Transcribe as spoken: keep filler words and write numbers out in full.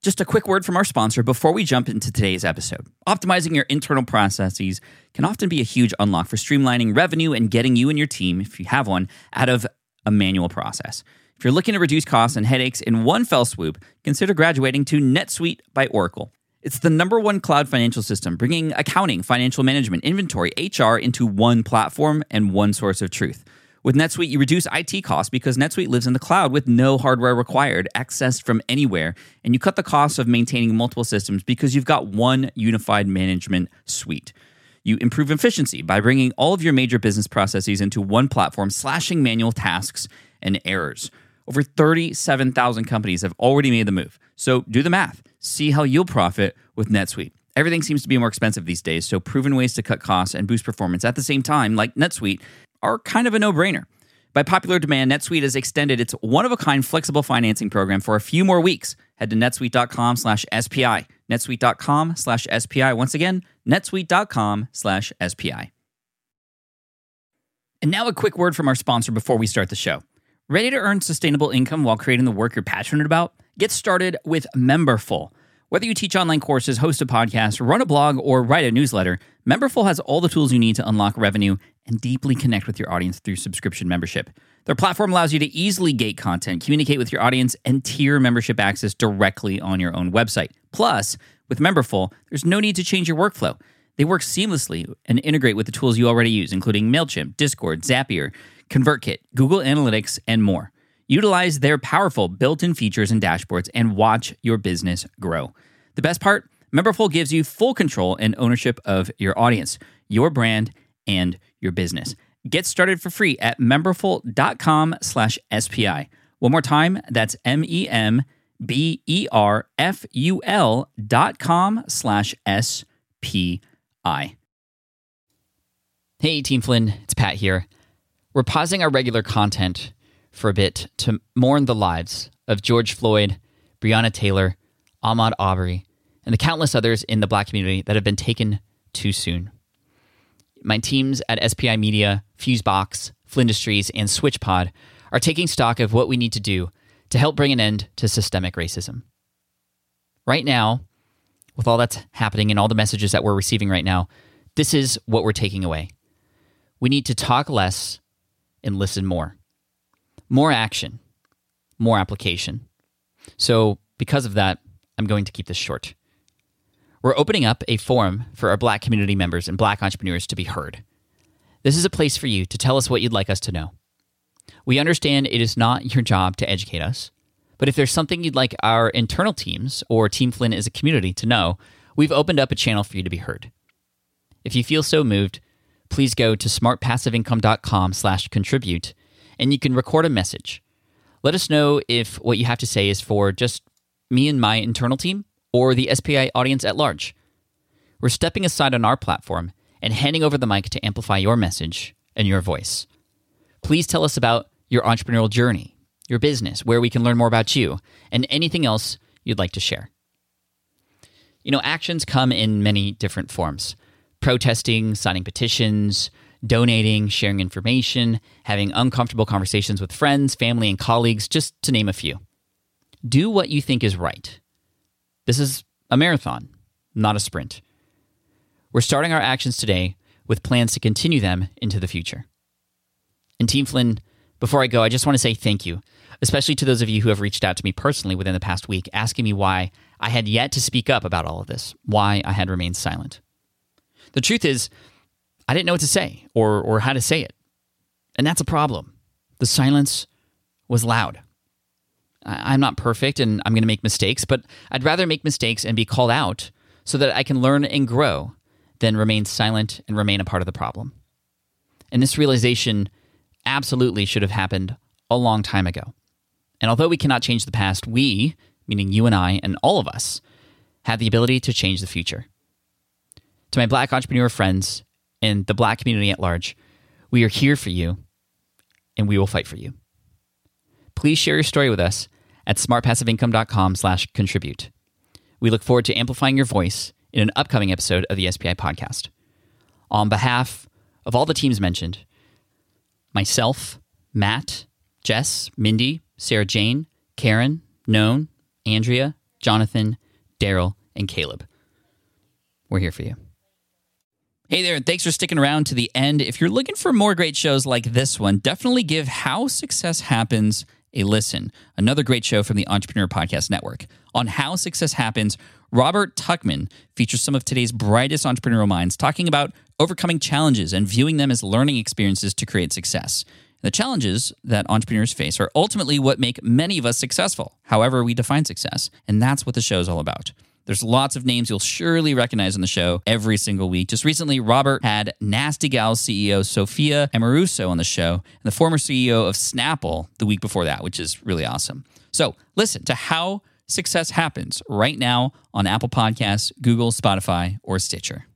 Just a quick word from our sponsor before we jump into today's episode. Optimizing your internal processes can often be a huge unlock for streamlining revenue and getting you and your team, if you have one, out of a manual process. If you're looking to reduce costs and headaches in one fell swoop, consider graduating to NetSuite by Oracle. It's the number one cloud financial system, bringing accounting, financial management, inventory, H R into one platform and one source of truth. With NetSuite, you reduce I T costs because NetSuite lives in the cloud with no hardware required, accessed from anywhere, and you cut the cost of maintaining multiple systems because you've got one unified management suite. You improve efficiency by bringing all of your major business processes into one platform, slashing manual tasks and errors. Over thirty-seven thousand companies have already made the move. So do the math. See how you'll profit with NetSuite. Everything seems to be more expensive these days, so proven ways to cut costs and boost performance at the same time, like NetSuite, are kind of a no-brainer. By popular demand, NetSuite has extended its one-of-a-kind flexible financing program for a few more weeks. Head to netsuite.com slash SPI. netsuite.com slash SPI. Once again, netsuite.com slash SPI. And now a quick word from our sponsor before we start the show. Ready to earn sustainable income while creating the work you're passionate about? Get started with Memberful. Whether you teach online courses, host a podcast, run a blog, or write a newsletter, Memberful has all the tools you need to unlock revenue and deeply connect with your audience through subscription membership. Their platform allows you to easily gate content, communicate with your audience, and tier membership access directly on your own website. Plus, with Memberful, there's no need to change your workflow. They work seamlessly and integrate with the tools you already use, including MailChimp, Discord, Zapier, ConvertKit, Google Analytics, and more. Utilize their powerful built-in features and dashboards and watch your business grow. The best part? Memberful gives you full control and ownership of your audience, your brand, and your business. Get started for free at memberful.com slash SPI. One more time, that's M-E-M-B-E-R-F-U-L dot com slash S-P-I. Hey, Team Flynn, it's Pat here. We're pausing our regular content for a bit to mourn the lives of George Floyd, Breonna Taylor, Ahmaud Arbery, and the countless others in the Black community that have been taken too soon. My teams at S P I Media, Fusebox, Flindustries, and SwitchPod are taking stock of what we need to do to help bring an end to systemic racism. Right now, with all that's happening and all the messages that we're receiving right now, this is what we're taking away. We need to talk less and listen more. More action, more application. So because of that, I'm going to keep this short. We're opening up a forum for our Black community members and Black entrepreneurs to be heard. This is a place for you to tell us what you'd like us to know. We understand it is not your job to educate us, but if there's something you'd like our internal teams or Team Flynn as a community to know, we've opened up a channel for you to be heard. If you feel so moved, please go to smartpassiveincome.com slash contribute and you can record a message. Let us know if what you have to say is for just me and my internal team or the S P I audience at large. We're stepping aside on our platform and handing over the mic to amplify your message and your voice. Please tell us about your entrepreneurial journey, your business, where we can learn more about you, and anything else you'd like to share. You know, actions come in many different forms. Protesting, signing petitions, donating, sharing information, having uncomfortable conversations with friends, family, and colleagues, just to name a few. Do what you think is right. This is a marathon, not a sprint. We're starting our actions today with plans to continue them into the future. And Team Flynn, before I go, I just want to say thank you, especially to those of you who have reached out to me personally within the past week, asking me why I had yet to speak up about all of this, why I had remained silent. The truth is, I didn't know what to say or or how to say it. And that's a problem. The silence was loud. I, I'm not perfect and I'm going to make mistakes, but I'd rather make mistakes and be called out so that I can learn and grow than remain silent and remain a part of the problem. And this realization absolutely should have happened a long time ago. And although we cannot change the past, we, meaning you and I and all of us, have the ability to change the future. To my Black entrepreneur friends and the Black community at large, we are here for you, and we will fight for you. Please share your story with us at smartpassiveincome.com slash contribute. We look forward to amplifying your voice in an upcoming episode of the S P I podcast. On behalf of all the teams mentioned, myself, Matt, Jess, Mindy, Sarah Jane, Karen, Noan, Andrea, Jonathan, Daryl, and Caleb. We're here for you. Hey there, and thanks for sticking around to the end. If you're looking for more great shows like this one, definitely give How Success Happens a listen. Another great show from the Entrepreneur Podcast Network. On How Success Happens, Robert Tuchman features some of today's brightest entrepreneurial minds talking about overcoming challenges and viewing them as learning experiences to create success. The challenges that entrepreneurs face are ultimately what make many of us successful, however we define success. And that's what the show is all about. There's lots of names you'll surely recognize on the show every single week. Just recently, Robert had Nasty Gal's C E O, Sophia Amoruso, on the show, and the former C E O of Snapple the week before that, which is really awesome. So listen to How Success Happens right now on Apple Podcasts, Google, Spotify, or Stitcher.